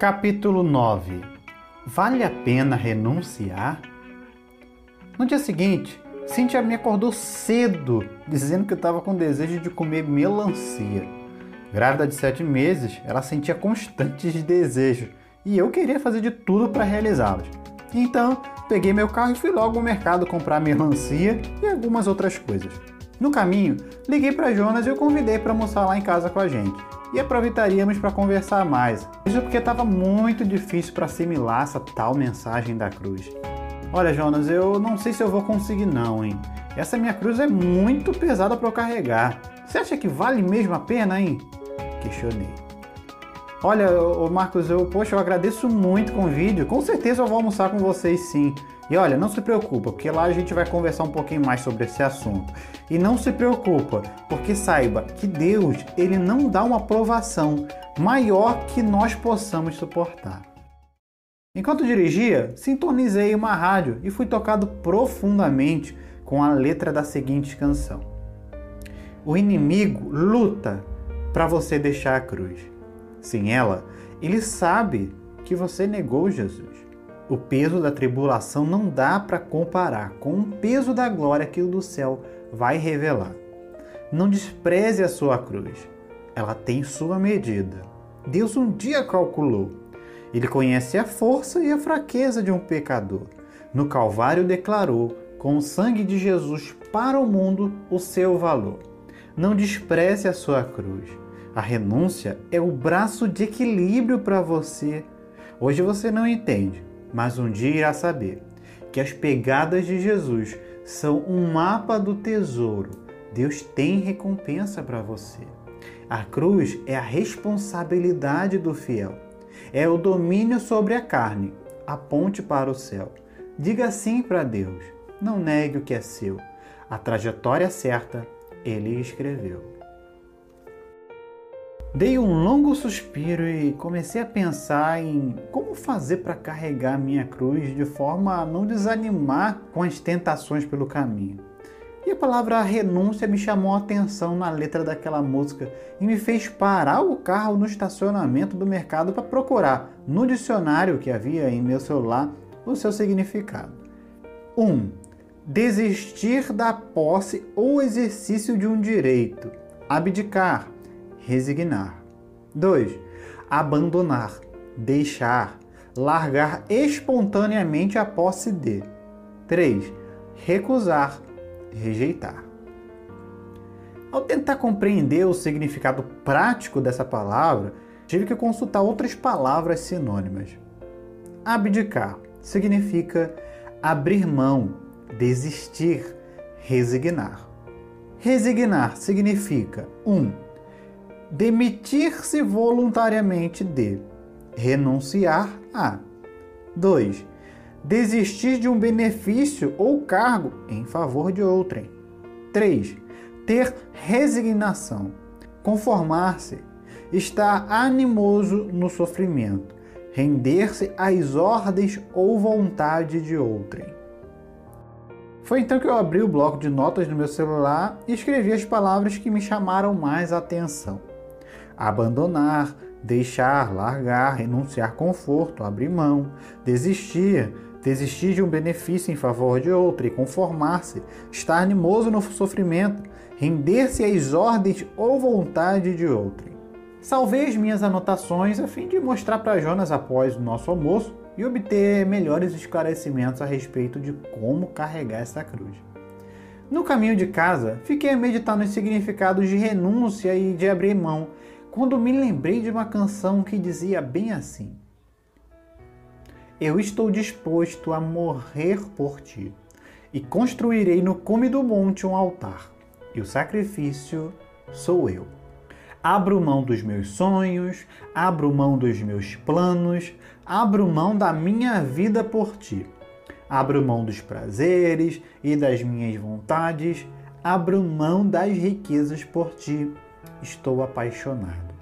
Capítulo 9. Vale a pena renunciar? No dia seguinte, Cíntia me acordou cedo, dizendo que eu estava com desejo de comer melancia. Grávida de 7 meses, ela sentia constantes desejos e eu queria fazer de tudo para realizá-los. Então, peguei meu carro e fui logo ao mercado comprar melancia e algumas outras coisas. No caminho, liguei para Jonas e o convidei para almoçar lá em casa com a gente. E aproveitaríamos para conversar mais. Isso porque estava muito difícil para assimilar essa tal mensagem da cruz. Olha, Jonas, eu não sei se eu vou conseguir não, hein? Essa minha cruz é muito pesada para eu carregar. Você acha que vale mesmo a pena, hein? Questionei. Olha, Marcos, eu agradeço muito o convite. Com certeza eu vou almoçar com vocês sim. E olha, não se preocupa, porque lá a gente vai conversar um pouquinho mais sobre esse assunto. E não se preocupa, porque saiba que Deus, Ele não dá uma provação maior que nós possamos suportar. Enquanto dirigia, sintonizei uma rádio e fui tocado profundamente com a letra da seguinte canção. O inimigo luta para você deixar a cruz. Sem ela, ele sabe que você negou Jesus. O peso da tribulação não dá para comparar com o peso da glória que o do céu vai revelar. Não despreze a sua cruz. Ela tem sua medida. Deus um dia calculou. Ele conhece a força e a fraqueza de um pecador. No Calvário declarou, com o sangue de Jesus para o mundo, o seu valor. Não despreze a sua cruz. A renúncia é o braço de equilíbrio para você. Hoje você não entende, mas um dia irá saber que as pegadas de Jesus são um mapa do tesouro. Deus tem recompensa para você. A cruz é a responsabilidade do fiel. É o domínio sobre a carne, a ponte para o céu. Diga sim para Deus. Não negue o que é seu. A trajetória certa, Ele escreveu. Dei um longo suspiro e comecei a pensar em como fazer para carregar minha cruz de forma a não desanimar com as tentações pelo caminho. E a palavra renúncia me chamou a atenção na letra daquela música e me fez parar o carro no estacionamento do mercado para procurar no dicionário que havia em meu celular o seu significado. 1. Desistir da posse ou exercício de um direito. Abdicar. Resignar. 2. Abandonar, deixar, largar espontaneamente a posse de. 3. Recusar, rejeitar. Ao tentar compreender o significado prático dessa palavra, tive que consultar outras palavras sinônimas. Abdicar significa abrir mão, desistir, resignar. Resignar significa 1. Demitir-se voluntariamente de, renunciar a. 2. Desistir de um benefício ou cargo em favor de outrem. 3. Ter resignação, conformar-se, estar animoso no sofrimento, render-se às ordens ou vontade de outrem. Foi então que eu abri o bloco de notas no meu celular e escrevi as palavras que me chamaram mais a atenção. Abandonar, deixar, largar, renunciar conforto, abrir mão, desistir de um benefício em favor de outro e conformar-se, estar animoso no sofrimento, render-se às ordens ou vontade de outrem. Salvei as minhas anotações a fim de mostrar para Jonas após o nosso almoço e obter melhores esclarecimentos a respeito de como carregar essa cruz. No caminho de casa, fiquei a meditar nos significados de renúncia e de abrir mão, quando me lembrei de uma canção que dizia bem assim: Eu estou disposto a morrer por ti, e construirei no cume do monte um altar, e o sacrifício sou eu. Abro mão dos meus sonhos, abro mão dos meus planos, abro mão da minha vida por ti. Abro mão dos prazeres e das minhas vontades, abro mão das riquezas por ti. Estou apaixonado.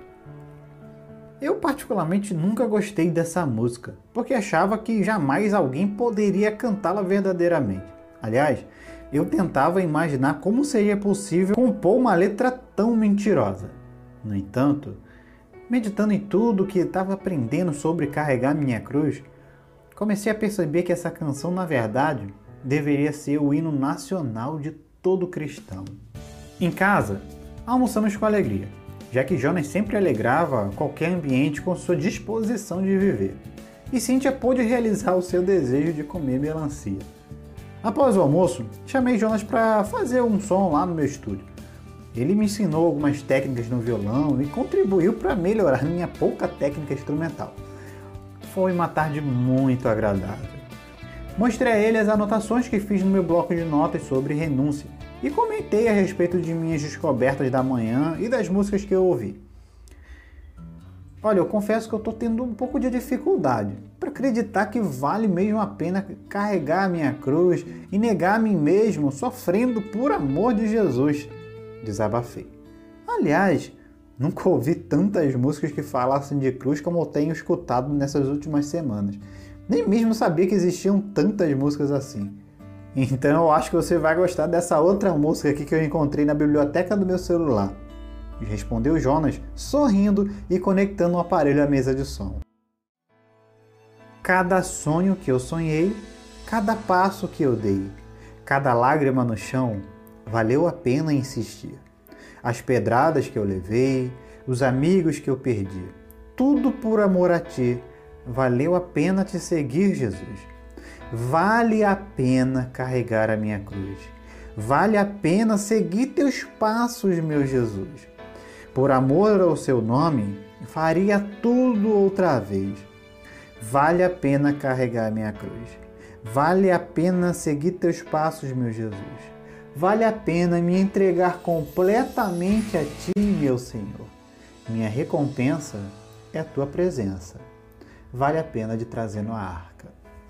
Eu particularmente nunca gostei dessa música, porque achava que jamais alguém poderia cantá-la verdadeiramente. Aliás, eu tentava imaginar como seria possível compor uma letra tão mentirosa. No entanto, Meditando em tudo que estava aprendendo sobre carregar minha cruz, comecei a perceber que essa canção, na verdade, deveria ser o hino nacional de todo cristão. Em casa, almoçamos com alegria, já que Jonas sempre alegrava qualquer ambiente com sua disposição de viver. E Cíntia pôde realizar o seu desejo de comer melancia. Após o almoço, chamei Jonas para fazer um som lá no meu estúdio. Ele me ensinou algumas técnicas no violão e contribuiu para melhorar minha pouca técnica instrumental. Foi uma tarde muito agradável. Mostrei a ele as anotações que fiz no meu bloco de notas sobre renúncia e comentei a respeito de minhas descobertas da manhã e das músicas que eu ouvi. Olha, eu confesso que eu estou tendo um pouco de dificuldade para acreditar que vale mesmo a pena carregar a minha cruz e negar a mim mesmo sofrendo por amor de Jesus, desabafei. Aliás, nunca ouvi tantas músicas que falassem de cruz como eu tenho escutado nessas últimas semanas. Nem mesmo sabia que existiam tantas músicas assim. Então eu acho que você vai gostar dessa outra música aqui que eu encontrei na biblioteca do meu celular. Respondeu Jonas, sorrindo e conectando o aparelho à mesa de som. Cada sonho que eu sonhei, cada passo que eu dei, cada lágrima no chão, valeu a pena insistir. As pedradas que eu levei, os amigos que eu perdi, tudo por amor a ti, valeu a pena te seguir, Jesus. Vale a pena carregar a minha cruz. Vale a pena seguir teus passos, meu Jesus. Por amor ao seu nome, faria tudo outra vez. Vale a pena carregar a minha cruz. Vale a pena seguir teus passos, meu Jesus. Vale a pena me entregar completamente a ti, meu Senhor. Minha recompensa é a tua presença. Vale a pena de trazer na arca.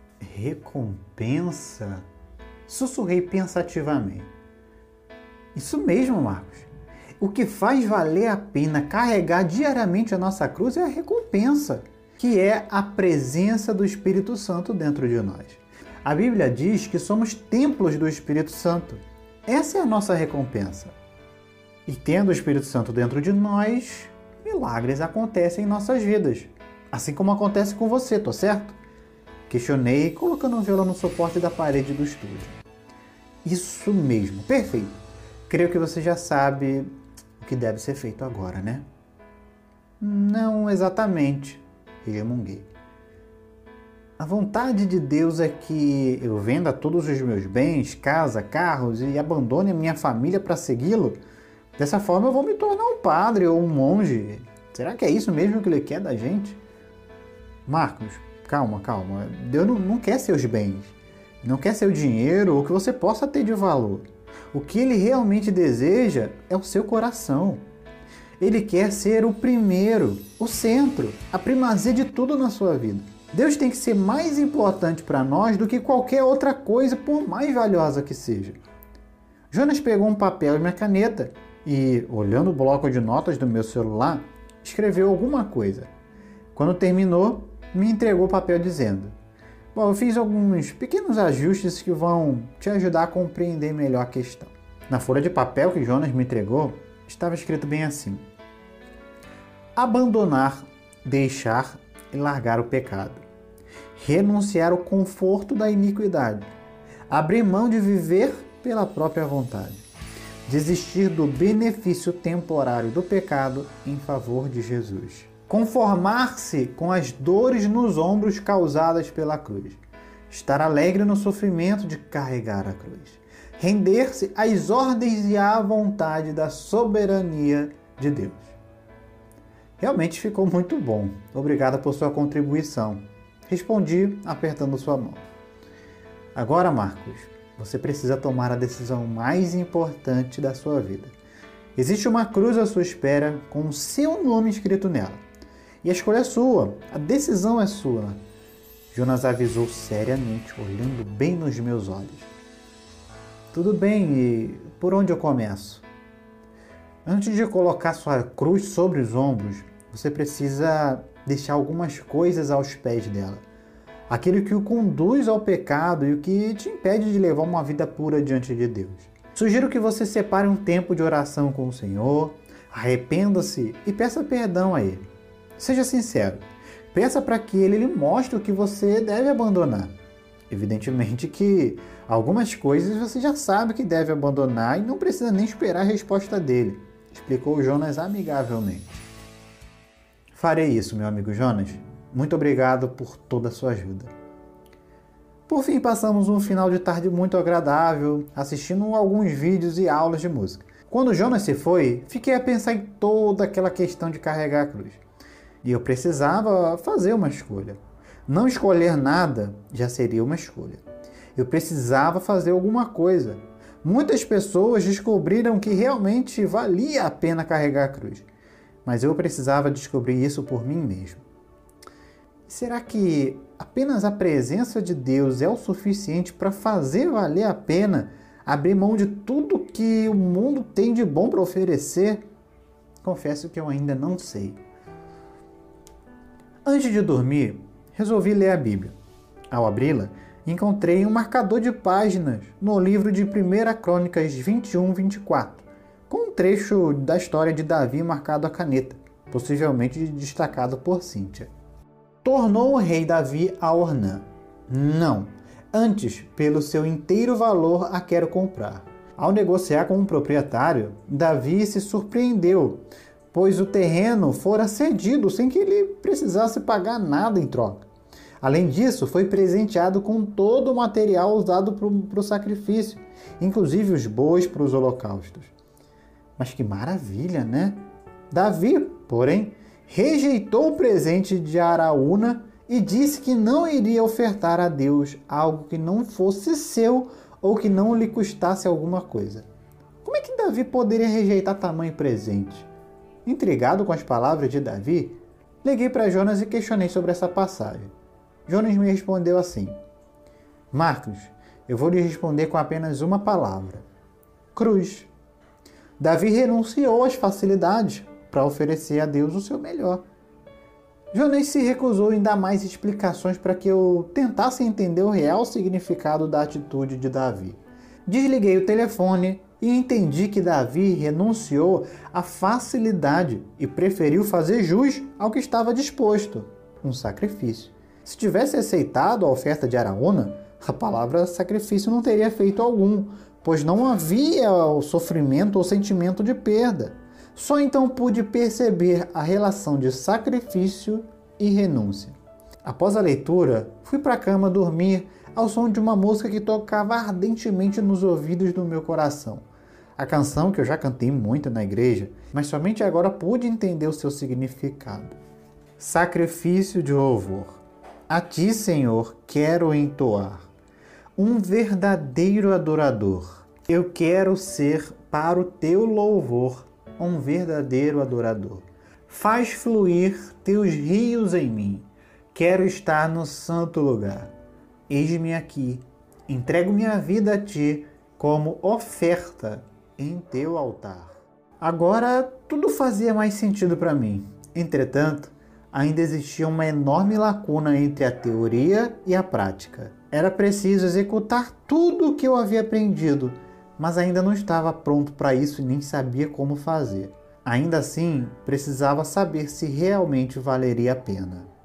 Recompensa? Sussurrei pensativamente. Isso mesmo, Marcos. O que faz valer a pena carregar diariamente a nossa cruz é a recompensa, que é a presença do Espírito Santo dentro de nós. A Bíblia diz que somos templos do Espírito Santo. Essa é a nossa recompensa. E tendo o Espírito Santo dentro de nós, milagres acontecem em nossas vidas. Assim como acontece com você, tô certo? Questionei, colocando um violão no suporte da parede do estúdio. Isso mesmo, perfeito. Creio que você já sabe o que deve ser feito agora, né? Não exatamente, resmunguei. A vontade de Deus é que eu venda todos os meus bens, casa, carros e abandone a minha família para segui-lo. Dessa forma eu vou me tornar um padre ou um monge. Será que é isso mesmo que Ele quer da gente? Marcos, calma. Deus não quer seus bens. Não quer seu dinheiro ou que você possa ter de valor. O que Ele realmente deseja é o seu coração. Ele quer ser o primeiro, o centro, a primazia de tudo na sua vida. Deus tem que ser mais importante para nós do que qualquer outra coisa, por mais valiosa que seja. Jonas pegou um papel e uma caneta e, olhando o bloco de notas do meu celular, escreveu alguma coisa. Quando terminou, me entregou o papel dizendo: Bom, eu fiz alguns pequenos ajustes que vão te ajudar a compreender melhor a questão. Na folha de papel que Jonas me entregou, estava escrito bem assim: abandonar, deixar e largar o pecado. Renunciar ao conforto da iniquidade. Abrir mão de viver pela própria vontade. Desistir do benefício temporário do pecado em favor de Jesus. Conformar-se com as dores nos ombros causadas pela cruz. Estar alegre no sofrimento de carregar a cruz. Render-se às ordens e à vontade da soberania de Deus. Realmente ficou muito bom. Obrigado por sua contribuição. Respondi apertando sua mão. Agora, Marcos, você precisa tomar a decisão mais importante da sua vida. Existe uma cruz à sua espera com o seu nome escrito nela. E a escolha é sua, a decisão é sua. Jonas avisou seriamente, olhando bem nos meus olhos. Tudo bem, e por onde eu começo? Antes de colocar sua cruz sobre os ombros, você precisa deixar algumas coisas aos pés dela. Aquilo que o conduz ao pecado e o que te impede de levar uma vida pura diante de Deus. Sugiro que você separe um tempo de oração com o Senhor, arrependa-se e peça perdão a Ele. Seja sincero. Peça para que ele lhe mostre o que você deve abandonar. Evidentemente que algumas coisas você já sabe que deve abandonar e não precisa nem esperar a resposta dele, explicou Jonas amigavelmente. Farei isso, meu amigo Jonas. Muito obrigado por toda a sua ajuda. Por fim, passamos um final de tarde muito agradável, assistindo alguns vídeos e aulas de música. Quando Jonas se foi, fiquei a pensar em toda aquela questão de carregar a cruz. E eu precisava fazer uma escolha. Não escolher nada já seria uma escolha. Eu precisava fazer alguma coisa. Muitas pessoas descobriram que realmente valia a pena carregar a cruz. Mas eu precisava descobrir isso por mim mesmo. Será que apenas a presença de Deus é o suficiente para fazer valer a pena abrir mão de tudo que o mundo tem de bom para oferecer? Confesso que eu ainda não sei. Antes de dormir, resolvi ler a Bíblia. Ao abri-la, encontrei um marcador de páginas no livro de 1 Crônicas 21-24, com um trecho da história de Davi marcado a caneta, possivelmente destacado por Cíntia. Tornou o rei Davi a Ornã. Não, antes, pelo seu inteiro valor a quero comprar. Ao negociar com um proprietário, Davi se surpreendeu, pois o terreno fora cedido sem que ele precisasse pagar nada em troca. Além disso, foi presenteado com todo o material usado para o sacrifício, inclusive os bois para os holocaustos. Mas que maravilha, né? Davi, porém, rejeitou o presente de Araúna e disse que não iria ofertar a Deus algo que não fosse seu ou que não lhe custasse alguma coisa. Como é que Davi poderia rejeitar tamanho presente? Intrigado com as palavras de Davi, liguei para Jonas e questionei sobre essa passagem. Jonas me respondeu assim: Marcos, eu vou lhe responder com apenas uma palavra: cruz. Davi renunciou às facilidades para oferecer a Deus o seu melhor. Jonas se recusou em dar mais explicações para que eu tentasse entender o real significado da atitude de Davi. Desliguei o telefone e entendi que Davi renunciou à facilidade e preferiu fazer jus ao que estava disposto, um sacrifício. Se tivesse aceitado a oferta de Araúna, a palavra sacrifício não teria efeito algum, pois não havia o sofrimento ou sentimento de perda. Só então pude perceber a relação de sacrifício e renúncia. Após a leitura, fui para a cama dormir ao som de uma música que tocava ardentemente nos ouvidos do meu coração. A canção que eu já cantei muito na igreja, mas somente agora pude entender o seu significado. Sacrifício de louvor. A ti, Senhor, quero entoar. Um verdadeiro adorador. Eu quero ser para o teu louvor um verdadeiro adorador. Faz fluir teus rios em mim. Quero estar no santo lugar. Eis-me aqui. Entrego minha vida a ti como oferta em teu altar. Agora tudo fazia mais sentido para mim. Entretanto, ainda existia uma enorme lacuna entre a teoria e a prática. Era preciso executar tudo o que eu havia aprendido, mas ainda não estava pronto para isso e nem sabia como fazer. Ainda assim, precisava saber se realmente valeria a pena.